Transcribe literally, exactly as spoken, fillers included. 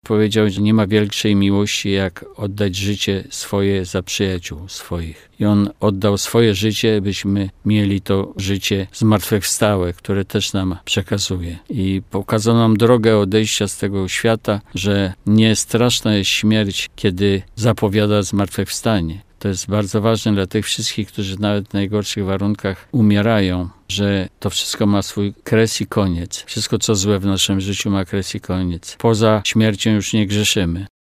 powiedział, że nie ma większej miłości, jak oddać życie swoje za przyjaciół swoich. I On oddał swoje życie, byśmy mieli to życie zmartwychwstałe, które też nam przekazuje. I pokazał nam drogę odejścia z tego świata, że nie straszna jest śmierć, kiedy zapowiada zmartwychwstanie. To jest bardzo ważne dla tych wszystkich, którzy nawet w najgorszych warunkach umierają, że to wszystko ma swój kres i koniec. Wszystko, co złe w naszym życiu, ma kres i koniec. Poza śmiercią już nie grzeszymy.